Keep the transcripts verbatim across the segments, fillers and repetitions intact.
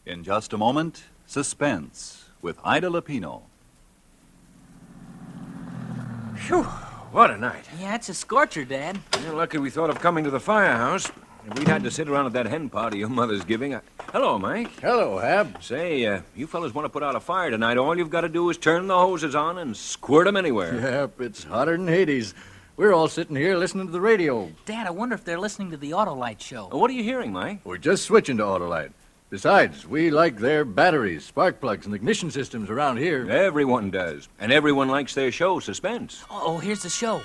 In just a moment, Suspense with Ida Lupino. Phew, what a night. Yeah, it's a scorcher, Dad. You're lucky we thought of coming to the firehouse. If we'd had to sit around at that hen party your mother's giving. I... Hello, Mike. Hello, Hab. Say, uh, you fellas want to put out a fire tonight, all you've got to do is turn the hoses on and squirt them anywhere. Yep, it's hotter than Hades. We're all sitting here listening to the radio. Dad, I wonder if they're listening to the Autolite show. Uh, what are you hearing, Mike? We're just switching to Autolite. Besides, we like their batteries, spark plugs, and ignition systems around here. Everyone does. And everyone likes their show, Suspense. Oh, here's the show.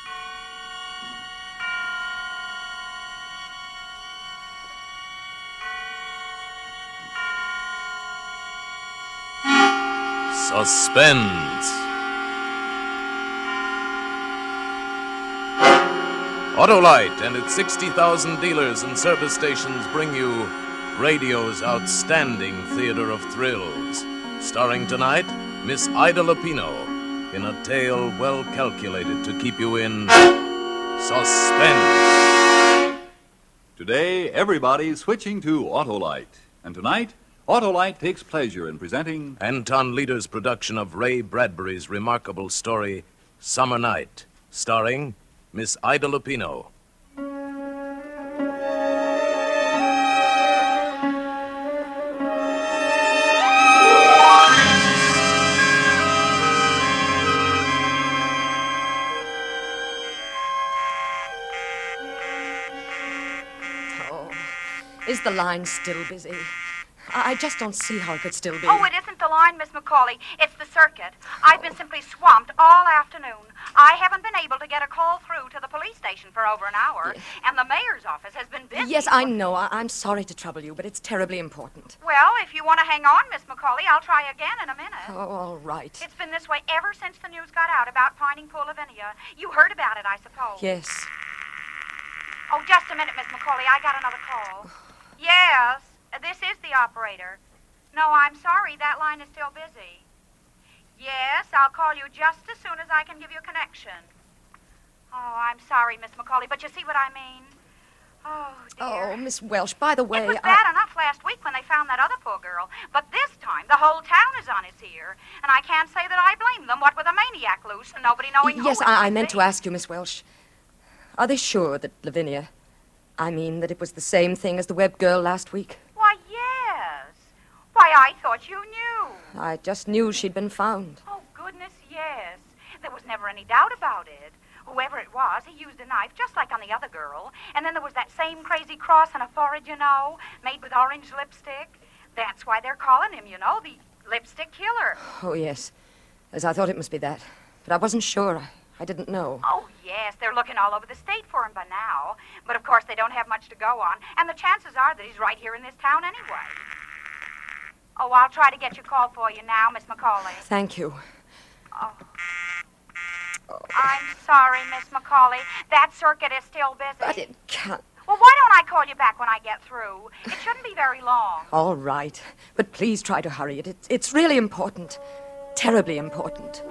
Suspense. Autolite and its sixty thousand dealers and service stations bring you radio's outstanding theater of thrills. Starring tonight, Miss Ida Lupino in a tale well calculated to keep you in suspense. Today, everybody's switching to Autolite. And tonight, Autolite takes pleasure in presenting Anton Leader's production of Ray Bradbury's remarkable story, Summer Night, starring Miss Ida Lupino. Oh, is the line still busy? I I just don't see how it could still be. Oh, it isn't the line, Miss McCauley. It's the circuit. I've been simply swamped all afternoon. I haven't been able to get a call through to the police station for over an hour, and the mayor's office has been busy. Yes, I know. I- I'm sorry to trouble you, but it's terribly important. Well, if you want to hang on, Miss McCauley, I'll try again in a minute. Oh, all right. It's been this way ever since the news got out about finding poor Lavinia. You heard about it, I suppose. Yes. Oh, just a minute, Miss McCauley. I got another call. Yes, this is the operator. No, I'm sorry. That line is still busy. Yes, I'll call you just as soon as I can give you a connection. Oh, I'm sorry, Miss McCauley, but you see what I mean? Oh, dear. Oh, Miss Welsh, by the way, It was I... bad enough last week when they found that other poor girl, but this time the whole town is on its ear, and I can't say that I blame them, what with a maniac loose and nobody knowing who Yes, it I, I might meant be. to ask you, Miss Welsh. Are they sure that Lavinia... I mean, that it was the same thing as the Webb girl last week? Why, yes. Why, I thought you knew. I just knew she'd been found. Oh, goodness, yes. There was never any doubt about it. Whoever it was, he used a knife just like on the other girl. And then there was that same crazy cross on her forehead, you know, made with orange lipstick. That's why they're calling him, you know, the lipstick killer. Oh, yes. As I thought it must be that. But I wasn't sure. I, I didn't know. Oh, yes, they're looking all over the state for him by now. But, of course, they don't have much to go on. And the chances are that he's right here in this town anyway. Oh, I'll try to get your call for you now, Miss McCauley. Thank you. Oh. I'm sorry, Miss McCauley. That circuit is still busy. But it can't... Well, why don't I call you back when I get through? It shouldn't be very long. All right. But please try to hurry it. It's, it's really important. Terribly important.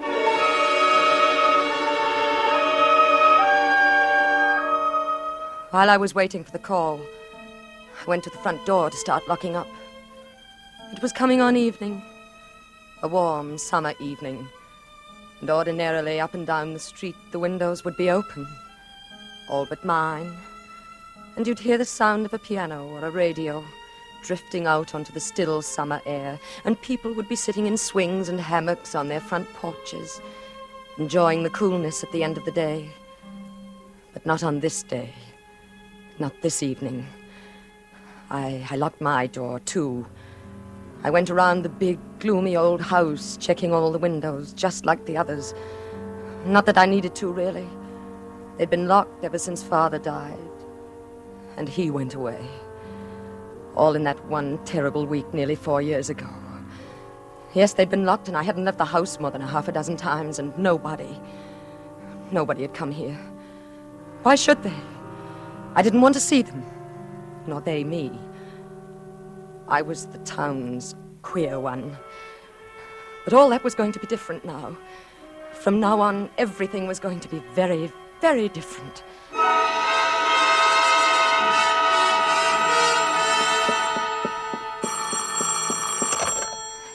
While I was waiting for the call, I went to the front door to start locking up. It was coming on evening, a warm summer evening, and ordinarily up and down the street the windows would be open, all but mine, and you'd hear the sound of a piano or a radio drifting out onto the still summer air, and people would be sitting in swings and hammocks on their front porches, enjoying the coolness at the end of the day. But not on this day. Not this evening. I, I locked my door, too. I went around the big, gloomy old house, checking all the windows, just like the others. Not that I needed to, really. They'd been locked ever since Father died. And he went away. All in that one terrible week nearly four years ago. Yes, they'd been locked, and I hadn't left the house more than a half a dozen times, and nobody, nobody had come here. Why should they? I didn't want to see them, nor they me. I was the town's queer one. But all that was going to be different now. From now on, everything was going to be very, very different.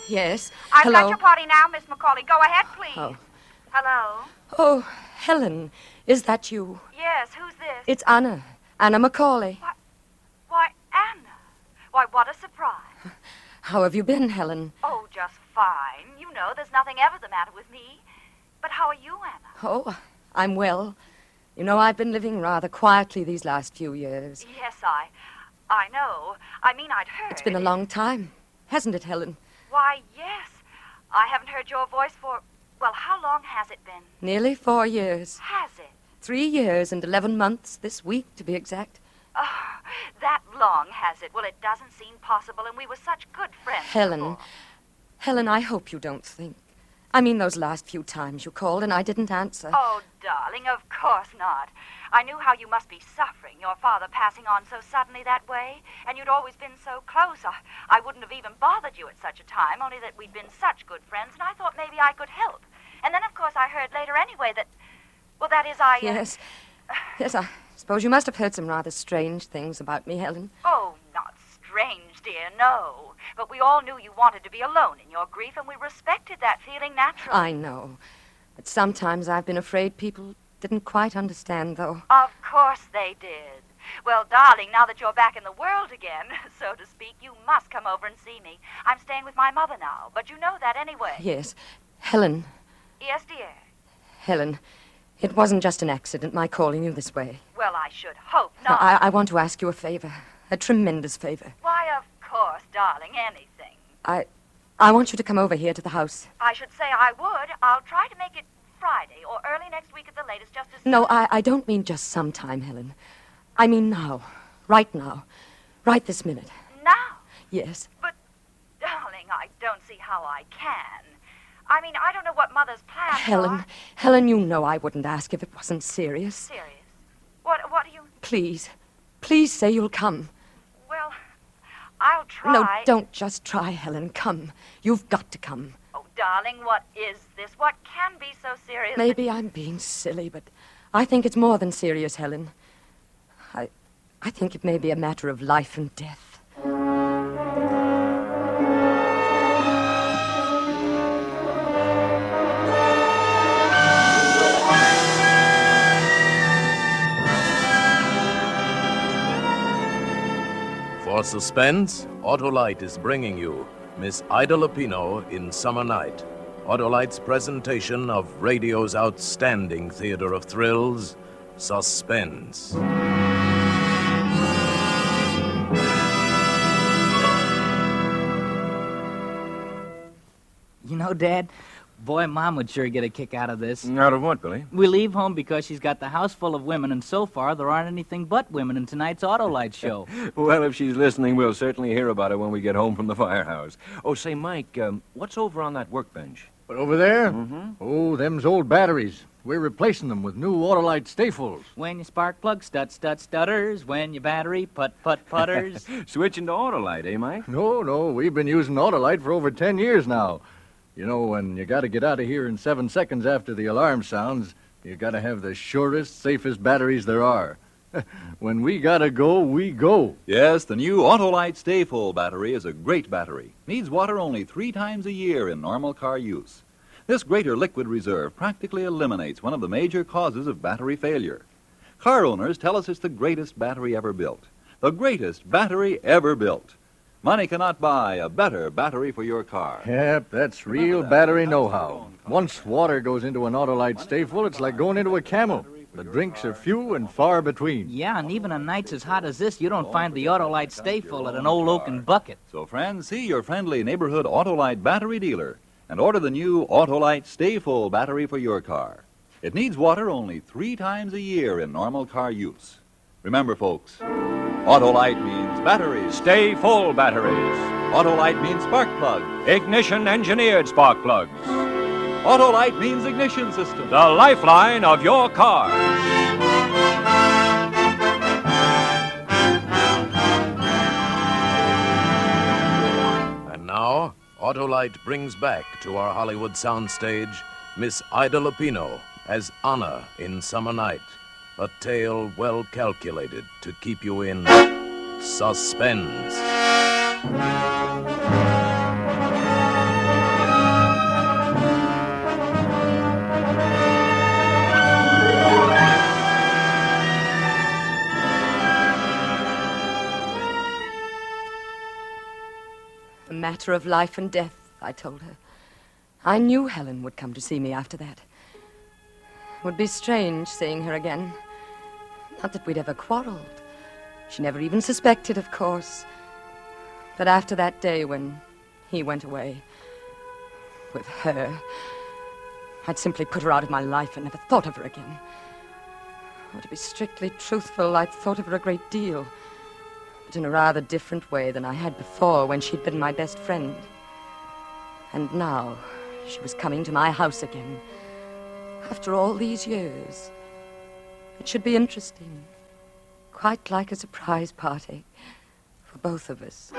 Yes. I've Hello. got your party now, Miss McCauley. Go ahead, please. Oh. Hello? Oh, Helen, is that you? Yes, who's this? It's Anna. Anna McCauley. Why, Anna. Why, what a surprise. How have you been, Helen? Oh, just fine. You know, there's nothing ever the matter with me. But how are you, Anna? Oh, I'm well. You know, I've been living rather quietly these last few years. Yes, I... I know. I mean, I'd heard. It's been a long time, hasn't it, Helen? Why, yes. I haven't heard your voice for... Well, how long has it been? Nearly four years. Has it? Three years and eleven months this week, to be exact. Oh, that long, has it? Well, it doesn't seem possible, and we were such good friends Helen, before. Helen, I hope you don't think. I mean, those last few times you called and I didn't answer. Oh, darling, of course not. I knew how you must be suffering, your father passing on so suddenly that way, and you'd always been so close. I, I wouldn't have even bothered you at such a time, only that we'd been such good friends, and I thought maybe I could help. And then, of course, I heard later anyway that... Well, that is, I... Uh, Yes. Yes, I suppose you must have heard some rather strange things about me, Helen. Oh, not strange, dear, no. But we all knew you wanted to be alone in your grief, and we respected that feeling naturally. I know. But sometimes I've been afraid people didn't quite understand, though. Of course they did. Well, darling, now that you're back in the world again, so to speak, you must come over and see me. I'm staying with my mother now, but you know that anyway. Yes. Helen, Yes, dear. Helen, it wasn't just an accident, my calling you this way. Well, I should hope not. I, I want to ask you a favor. A tremendous favor. Why, of course, darling, anything. I... I want you to come over here to the house. I should say I would. I'll try to make it Friday or early next week at the latest, just as... No, I, I don't mean just sometime, Helen. I mean now. Right now. Right this minute. Now? Yes. But, darling, I don't see how I can. I mean, I don't know what Mother's plans Helen, are. Helen, you know I wouldn't ask if it wasn't serious. Serious? What, what do you... Please. Please say you'll come. Well, I'll try. No, don't just try, Helen. Come. You've got to come. Oh, darling, what is this? What can be so serious? Maybe I'm being silly, but I think it's more than serious, Helen. I, I think it may be a matter of life and death. For suspense, Autolite is bringing you Miss Ida Lupino in Summer Night. Autolite's presentation of radio's outstanding theater of thrills, Suspense. You know, Dad, boy, Mom would sure get a kick out of this. Out of what, Billy? We leave home because she's got the house full of women, and so far there aren't anything but women in tonight's Autolite show. Well, if she's listening, we'll certainly hear about it when we get home from the firehouse. Oh, say, Mike, um, what's over on that workbench? But over there? Mm-hmm. Oh, them's old batteries. We're replacing them with new Autolite Stayfuls. When your spark plug stut stut stutters, when your battery put put putters. Switching to Autolite, eh, Mike? No, no, we've been using Autolite for over ten years now. You know, when you got to get out of here in seven seconds after the alarm sounds, you got to have the surest, safest batteries there are. When we got to go, we go. Yes, the new Autolite Stay Full battery is a great battery. Needs water only three times a year in normal car use. This greater liquid reserve practically eliminates one of the major causes of battery failure. Car owners tell us it's the greatest battery ever built. The greatest battery ever built. Money cannot buy a better battery for your car. Yep, that's real that. battery That's know-how. your own car. Once water goes into an Autolite Stayful, it's like going into a camel. The drinks are few and far between. Yeah, and even on nights as hot as this, you don't find the Autolite Stay Full at an old oaken bucket. So, friends, see your friendly neighborhood Autolite battery dealer and order the new Autolite Stay Full battery for your car. It needs water only three times a year in normal car use. Remember, folks, Autolite means batteries. Stay full batteries. Autolite means spark plugs. Ignition engineered spark plugs. Autolite means ignition system. The lifeline of your car. And now, Autolite brings back to our Hollywood soundstage Miss Ida Lupino as Anna in Summer Night. A tale well calculated to keep you in suspense. A matter of life and death, I told her. I knew Helen would come to see me after that. It would be strange seeing her again. Not that we'd ever quarreled. She never even suspected, of course. But after that day when he went away with her, I'd simply put her out of my life and never thought of her again. Oh, to be strictly truthful, I'd thought of her a great deal, but in a rather different way than I had before when she'd been my best friend. And now she was coming to my house again, after all these years. It should be interesting, quite like a surprise party for both of us.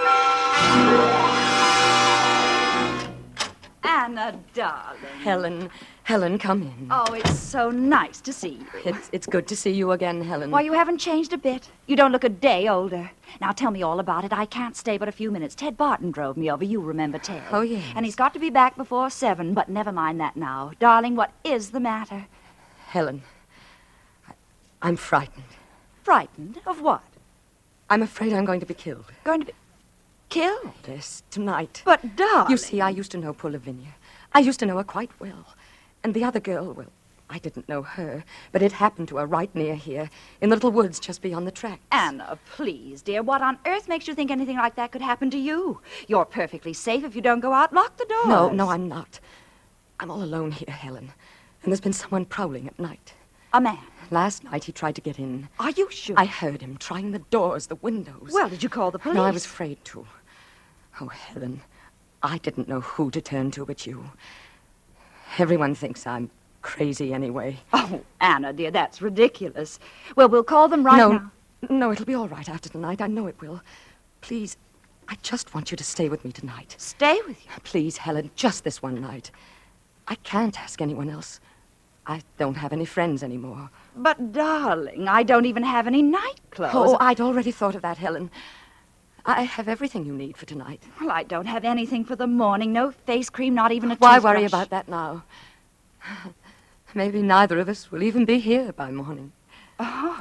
Anna, darling. Helen, Helen, come in. Oh, it's so nice to see you. It's, it's good to see you again, Helen. Why, you haven't changed a bit. You don't look a day older. Now, tell me all about it. I can't stay but a few minutes. Ted Barton drove me over. You remember Ted. Oh, yes. And he's got to be back before seven, but never mind that now. Darling, what is the matter? Helen, I, I'm frightened. Frightened? Of what? I'm afraid I'm going to be killed. Going to be killed? Yes, tonight. But, darling... You see, I used to know poor Lavinia. I used to know her quite well. And the other girl, well, I didn't know her, but it happened to her right near here, in the little woods just beyond the tracks. Anna, please, dear, what on earth makes you think anything like that could happen to you? You're perfectly safe if you don't go out. Lock the doors. No, no, I'm not. I'm all alone here, Helen. And there's been someone prowling at night. A man? Last night he tried to get in. Are you sure? I heard him trying the doors, the windows. Well, did you call the police? No, I was afraid to. Oh, Helen, I didn't know who to turn to but you. Everyone thinks I'm crazy anyway. Oh, Anna, dear, that's ridiculous. Well, we'll call them right no, now. No, it'll be all right after tonight. I know it will. Please, I just want you to stay with me tonight. Stay with you? Please, Helen, just this one night. I can't ask anyone else. I don't have any friends anymore. But, darling, I don't even have any nightclothes. Oh, I'd already thought of that, Helen. I have everything you need for tonight. Well, I don't have anything for the morning. No face cream, not even a Why toothbrush. worry about that now? Maybe neither of us will even be here by morning. Oh.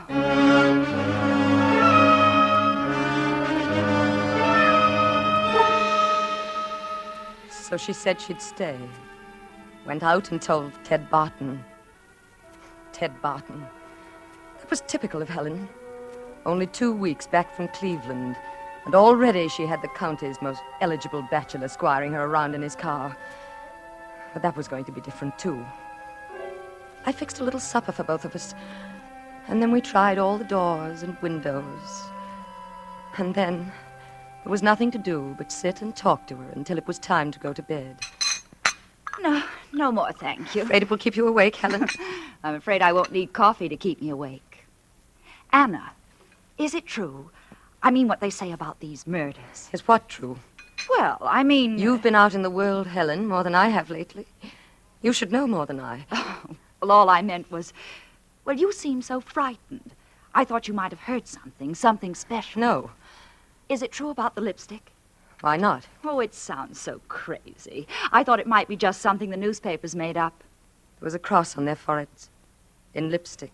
So she said she'd stay. Went out and told Ted Barton. Ted Barton. That was typical of Helen. Only two weeks back from Cleveland, and already she had the county's most eligible bachelor squiring her around in his car. But that was going to be different, too. I fixed a little supper for both of us, and then we tried all the doors and windows. And then there was nothing to do but sit and talk to her until it was time to go to bed. No, no more, thank you. Afraid it will keep you awake, Helen? I'm afraid I won't need coffee to keep me awake. Anna, is it true? I mean what they say about these murders. Is what true? Well, I mean... You've been out in the world, Helen, more than I have lately. You should know more than I. Oh, well, all I meant was... Well, you seem so frightened. I thought you might have heard something, something special. No. Is it true about the lipstick? Why not? Oh, it sounds so crazy. I thought it might be just something the newspapers made up. There was a cross on their foreheads. In lipstick.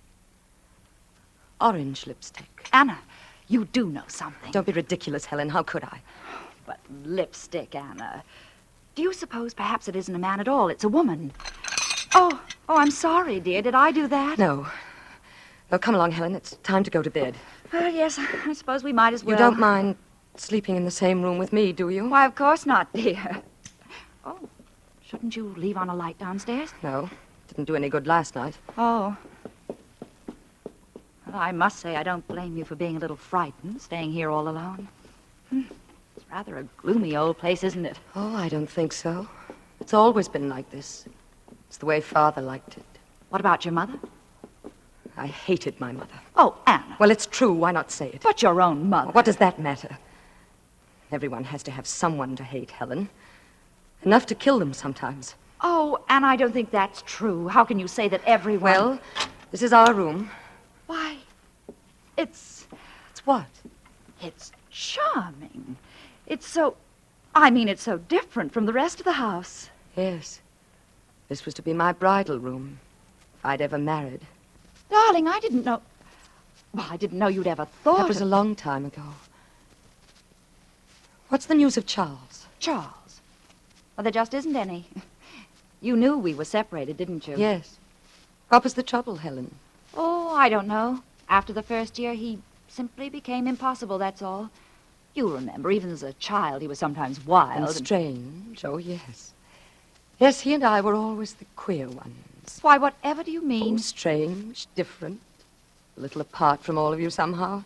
Orange lipstick. Anna, you do know something. Don't be ridiculous, Helen. How could I? But lipstick, Anna. Do you suppose perhaps it isn't a man at all? It's a woman. Oh, oh, I'm sorry, dear. Did I do that? No. No, come along, Helen. It's time to go to bed. Oh, yes, I suppose we might as well. You don't mind sleeping in the same room with me, do you? Why, of course not, dear. Oh, shouldn't you leave on a light downstairs? No. Didn't do any good last night. Oh. Well, I must say I don't blame you for being a little frightened, staying here all alone. Hmm. It's rather a gloomy old place, isn't it? Oh, I don't think so. It's always been like this. It's the way Father liked it. What about your mother? I hated my mother. Oh, Anna. Well, it's true. Why not say it? But your own mother. What does that matter? Everyone has to have someone to hate, Helen. Enough to kill them sometimes. Oh, Anna, I don't think that's true. How can you say that everyone... Well, this is our room. Why, it's... It's what? It's charming. It's so... I mean, it's so different from the rest of the house. Yes. This was to be my bridal room, if I'd ever married. Darling, I didn't know... Well, I didn't know you'd ever thought That was of... a long time ago. What's the news of Charles? Charles. Well, there just isn't any. You knew we were separated, didn't you? Yes. What was the trouble, Helen? Oh, I don't know. After the first year, he simply became impossible, that's all. You remember, even as a child, he was sometimes wild. And strange, oh, yes. Yes, he and I were always the queer ones. Why, whatever do you mean? Oh, strange, different, a little apart from all of you somehow.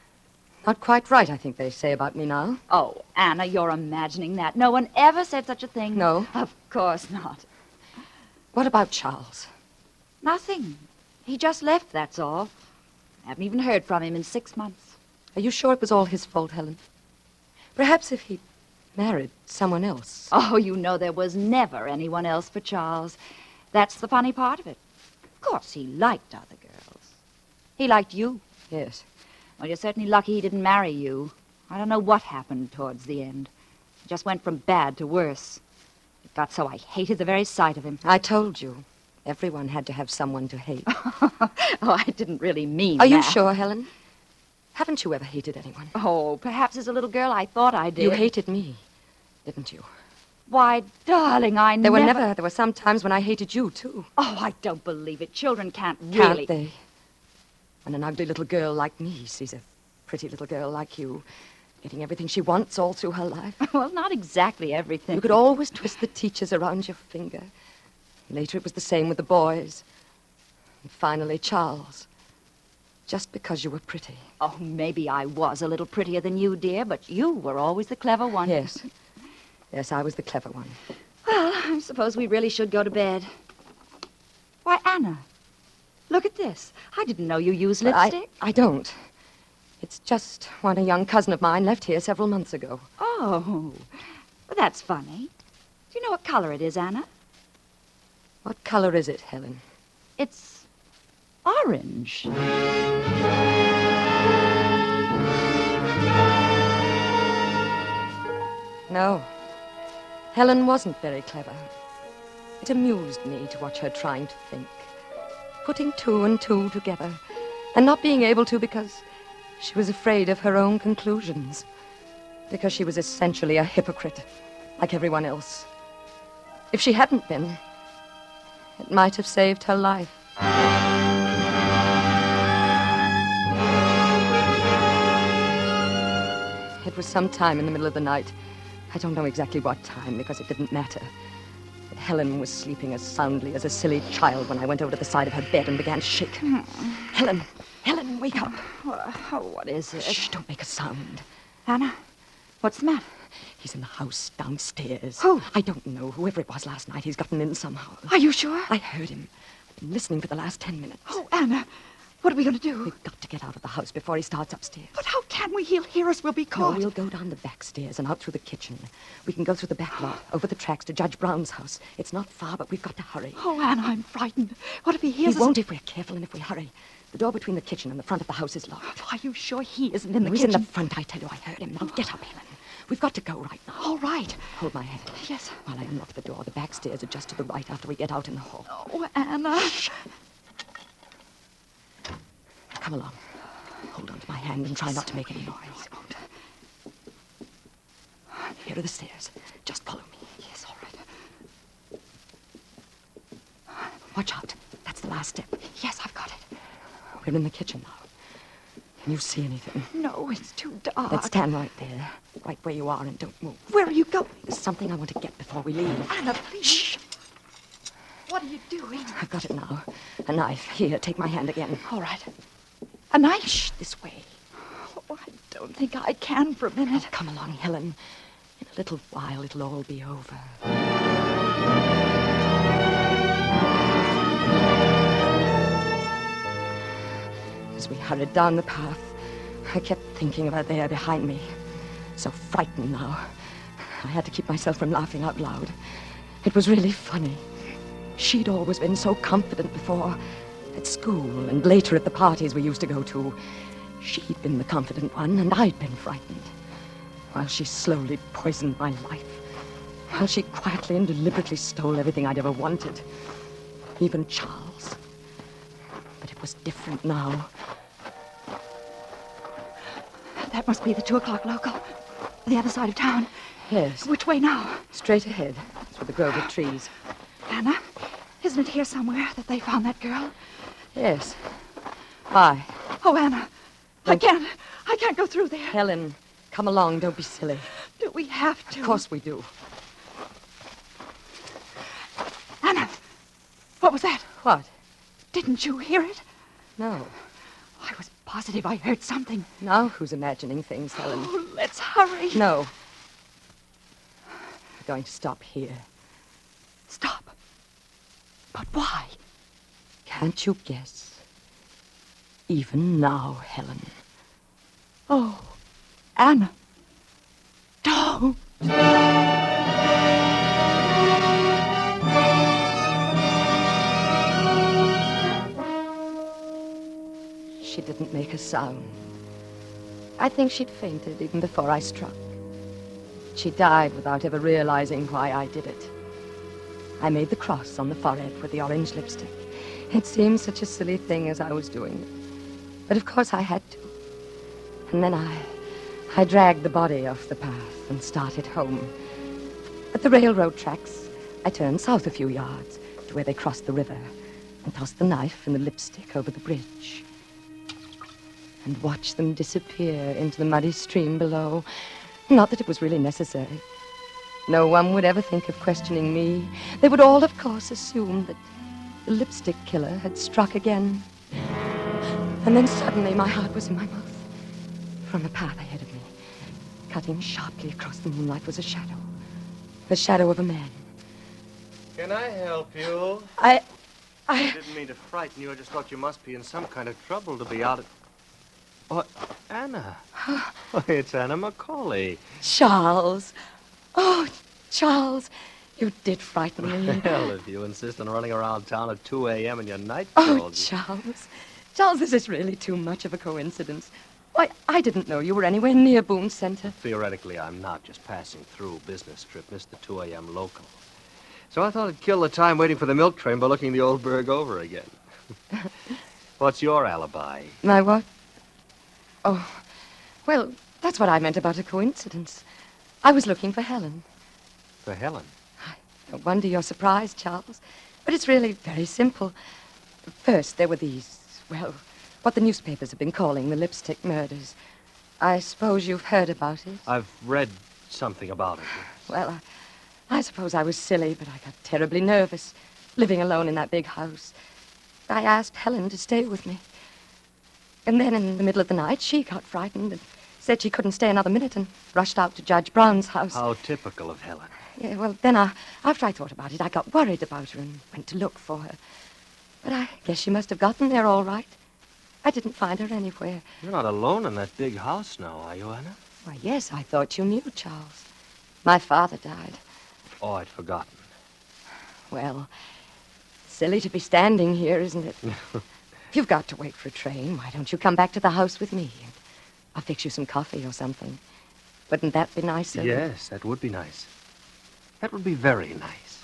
Not quite right, I think they say about me now. Oh, Anna, you're imagining that. No one ever said such a thing. No? Of course not. What about Charles? Nothing. He just left, that's all. I haven't even heard from him in six months. Are you sure it was all his fault, Helen? Perhaps if he'd married someone else. Oh, you know there was never anyone else for Charles. That's the funny part of it. Of course, he liked other girls. He liked you. Yes. Well, you're certainly lucky he didn't marry you. I don't know what happened towards the end. It just went from bad to worse. It got so I hated the very sight of him. I told you. Everyone had to have someone to hate. Oh, I didn't really mean Are that. you sure, Helen? Haven't you ever hated anyone? Oh, perhaps as a little girl I thought I did. You hated me, didn't you? Why, darling, I There never... were never... There were some times when I hated you, too. Oh, I don't believe it. Children can't Can't really... they? When an ugly little girl like me sees a pretty little girl like you getting everything she wants all through her life. Well, not exactly everything. You could always twist the teachers around your finger. Later it was the same with the boys. And finally, Charles. Just because you were pretty. Oh, maybe I was a little prettier than you, dear, but you were always the clever one. Yes. Yes, I was the clever one. Well, I suppose we really should go to bed. Why, Anna, look at this. I didn't know you used But I, lipstick. I don't. It's just one a young cousin of mine left here several months ago. Oh, well, that's funny. Do you know what color it is, Anna? What color is it, Helen? It's orange. No. Helen wasn't very clever. It amused me to watch her trying to think, putting two and two together, and not being able to because she was afraid of her own conclusions, because she was essentially a hypocrite, like everyone else. If she hadn't been, it might have saved her life. It was some time in the middle of the night. I don't know exactly what time, because it didn't matter. But Helen was sleeping as soundly as a silly child when I went over to the side of her bed and began to shake. Hmm. Helen, Helen, wake up. Oh, what is it? Shh, don't make a sound. Anna, what's the matter? He's in the house downstairs. Who? I don't know. Whoever it was last night, he's gotten in somehow. Are you sure? I heard him. I've been listening for the last ten minutes. Oh, Anna, what are we going to do? We've got to get out of the house before he starts upstairs. But how can we? He'll hear us. We'll be Oh, caught. we'll go down the back stairs and out through the kitchen. We can go through the back lot, over the tracks to Judge Brown's house. It's not far, but we've got to hurry. Oh, Anna, I'm frightened. What if he He hears us? won't if we're careful and if we hurry. The door between the kitchen and the front of the house is locked. Are you sure he isn't in the He's kitchen? in the front, I tell you. I heard him. Now get up, Helen. We've got to go right now. All right. Hold my hand. Yes. While I unlock the door, the back stairs are just to the right after we get out in the hall. Oh, Anna. Come along. Hold on to my hand and try not to make any noise. Here are the stairs. Just follow me. Yes, all right. Watch out. That's the last step. Yes, I've got it. We're in the kitchen now. Can you see anything? No, it's too dark. Let's stand right there, right where you are, and don't move. Where are you going? There's something I want to get before we leave. Anna, please. Shh. What are you doing? I've got it now. A knife. Here, take my hand again. All right. A knife? Shh, this way. Oh, I don't think I can for a minute. Oh, come along, Helen. In a little while, it'll all be over. As we hurried down the path, I kept thinking of her there behind me. So frightened now. I had to keep myself from laughing out loud. It was really funny. She'd always been so confident before. At school and later at the parties we used to go to. She'd been the confident one, and I'd been frightened. While she slowly poisoned my life. While she quietly and deliberately stole everything I'd ever wanted. Even Charles. But it was different now. That must be the two o'clock local. The other side of town. Yes. Which way now? Straight ahead, through the grove of trees. Anna, isn't it here somewhere that they found that girl? Yes. Why? Oh, Anna, I can't. I can't go through there. Helen, come along. Don't be silly. Do we have to? Of course we do. Anna, what was that? What? Didn't you hear it? No. I was positive I heard something. Now who's imagining things, Helen? Oh, let's hurry. No. We're going to stop here. Stop. But why? Can't you guess? Even now, Helen. Oh, Anna. Don't. She didn't make a sound. I think she'd fainted even before I struck. She died without ever realizing why I did it. I made the cross on the forehead with the orange lipstick. It seemed such a silly thing as I was doing it. But of course I had to. And then I... I dragged the body off the path and started home. At the railroad tracks, I turned south a few yards to where they crossed the river and tossed the knife and the lipstick over the bridge and watched them disappear into the muddy stream below. Not that it was really necessary. No one would ever think of questioning me. They would all, of course, assume that the lipstick killer had struck again. And then suddenly my heart was in my mouth. From the path ahead of me, cutting sharply across the moonlight, was a shadow. The shadow of a man. Can I help you? I... I I... didn't mean to frighten you. I just thought you must be in some kind of trouble to be out at... Oh, Anna. Oh, it's Anna Macaulay. Charles. Oh, Charles. You did frighten me. Well, if you insist on running around town at two a.m. in your night Oh, clothes... Charles. Charles, this is really too much of a coincidence. Why, I didn't know you were anywhere near Boone Center. Theoretically, I'm not. Just passing through. Business trip. Missed the two a.m. local. So I thought I'd kill the time waiting for the milk train by looking the old burg over again. What's your alibi? My what? Oh, well, that's what I meant about a coincidence. I was looking for Helen. For Helen? No wonder you're surprised, Charles. But it's really very simple. First, there were these, well, what the newspapers have been calling the lipstick murders. I suppose you've heard about it? I've read something about it. Well, I, I suppose I was silly, but I got terribly nervous, living alone in that big house. I asked Helen to stay with me. And then in the middle of the night, she got frightened and said she couldn't stay another minute and rushed out to Judge Brown's house. How typical of Helen. Yeah, well, then I, after I thought about it, I got worried about her and went to look for her. But I guess she must have gotten there all right. I didn't find her anywhere. You're not alone in that big house now, are you, Anna? Why, yes, I thought you knew, Charles. My father died. Oh, I'd forgotten. Well, silly to be standing here, isn't it? If you've got to wait for a train, why don't you come back to the house with me? And I'll fix you some coffee or something. Wouldn't that be nicer? Yes, that would be nice. That would be very nice.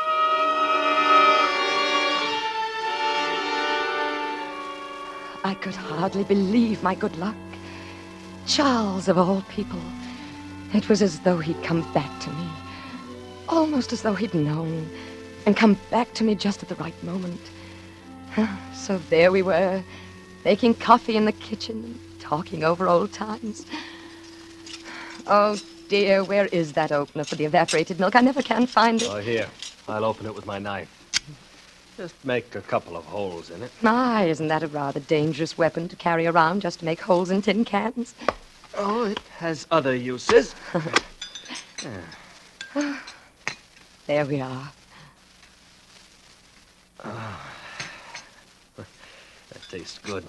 I could hardly believe my good luck. Charles, of all people. It was as though he'd come back to me. Almost as though he'd known and come back to me just at the right moment. So there we were, making coffee in the kitchen and talking over old times. Oh, dear, where is that opener for the evaporated milk? I never can find it. Oh, here. I'll open it with my knife. Just make a couple of holes in it. My, isn't that a rather dangerous weapon to carry around just to make holes in tin cans? Oh, it has other uses. Yeah. There we are. Oh. That tastes good.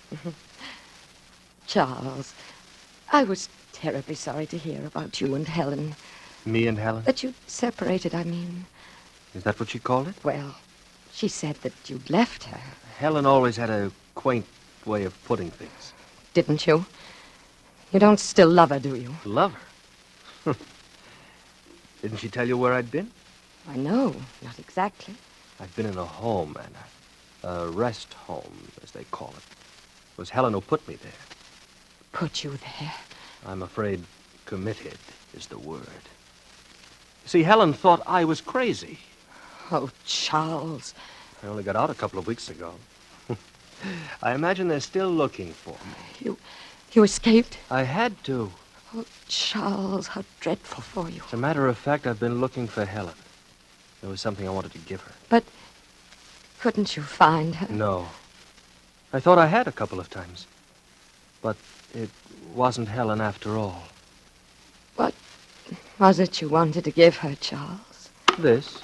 Charles, I was terribly sorry to hear about you and Helen. Me and Helen? That you'd separated, I mean. Is that what she called it? Well, she said that you'd left her. Helen always had a quaint way of putting things. Didn't you? You don't still love her, do you? Love her? Didn't she tell you where I'd been? I know, not exactly. I'd been in a home, Anna. A rest home, as they call it. It was Helen who put me there. Put you there? I'm afraid Committed is the word. See, Helen thought I was crazy. Oh, Charles. I only got out a couple of weeks ago. I imagine they're still looking for me. You, you escaped? I had to. Oh, Charles, how dreadful for you. As a matter of fact, I've been looking for Helen. There was something I wanted to give her. But couldn't you find her? No. I thought I had a couple of times. But it wasn't Helen after all. What was it you wanted to give her, Charles? This?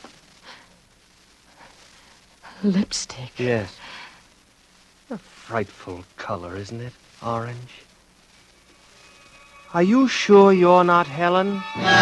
Lipstick. Yes. A frightful color, isn't it? Orange. Are you sure you're not Helen?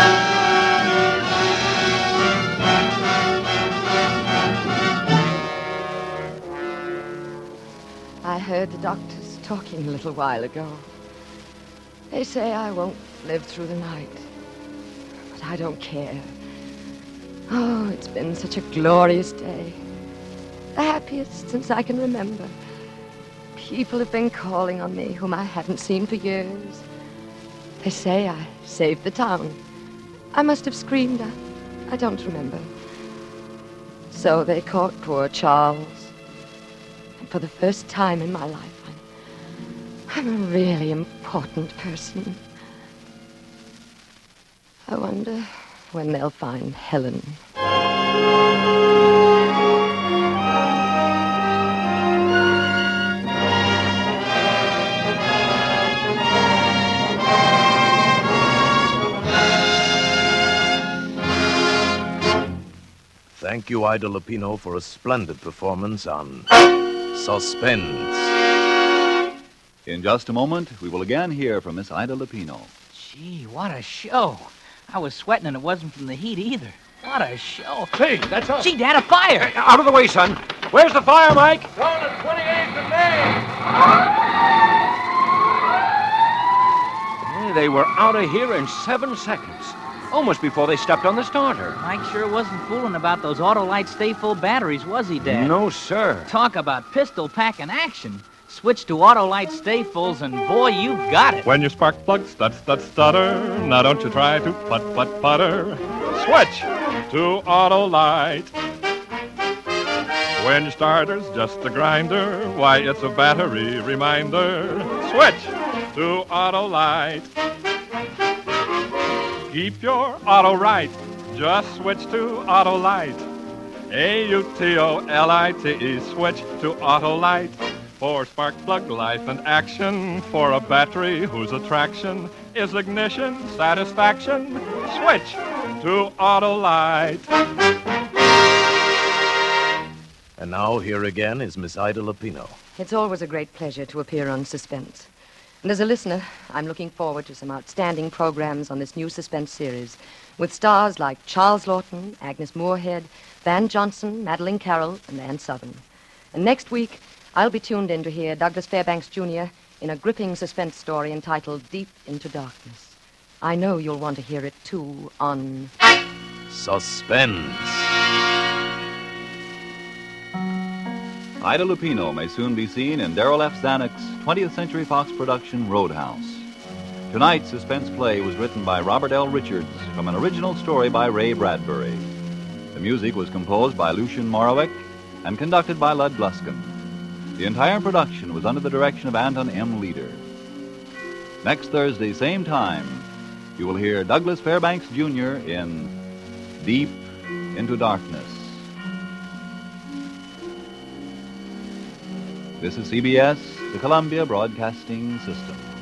I heard the doctors talking a little while ago. They say I won't live through the night. But I don't care. Oh, it's been such a glorious day. The happiest since I can remember. People have been calling on me whom I haven't seen for years. They say I saved the town. I must have screamed. I, I don't remember. So they caught poor Charles. And for the first time in my life, I'm, I'm a really important person. I wonder when they'll find Helen. Thank you, Ida Lupino, for a splendid performance on Suspense. In just a moment, we will again hear from Miss Ida Lupino. Gee, what a show. I was sweating and it wasn't from the heat either. What a show. Hey, that's us. Gee, Dad, a fire. Hey, out of the way, son. Where's the fire, Mike? It's on the twenty-eighth of May. Hey, they were out of here in seven seconds. Almost before they stepped on the starter. Mike sure wasn't fooling about those Autolite Stay Full batteries, was he, Dad? No, sir. Talk about pistol packing action. Switch to Autolite Stay Fulls, and boy, you've got it. When your spark plug stut stut stutter, now don't you try to put put putter. Switch to Autolite. When your starter's just a grinder, why, it's a battery reminder. Switch to Autolite. Keep your auto right. Just switch to Autolite. A U T O L I T E. Switch to Autolite. For spark plug life and action. For a battery whose attraction is ignition satisfaction. Switch to Autolite. And now, here again is Miss Ida Lupino. It's always a great pleasure to appear on Suspense. And as a listener, I'm looking forward to some outstanding programs on this new Suspense series with stars like Charles Lawton, Agnes Moorehead, Van Johnson, Madeline Carroll, and Ann Southern. And next week, I'll be tuned in to hear Douglas Fairbanks Junior in a gripping suspense story entitled Deep into Darkness. I know you'll want to hear it, too, on Suspense. Ida Lupino may soon be seen in Darrell F. Zanuck's twentieth Century Fox production Roadhouse. Tonight's suspense play was written by Robert L. Richards from an original story by Ray Bradbury. The music was composed by Lucien Moraweck and conducted by Lud Gluskin. The entire production was under the direction of Anton M. Leader. Next Thursday, same time, you will hear Douglas Fairbanks Junior in Deep into Darkness. This is C B S, the Columbia Broadcasting System.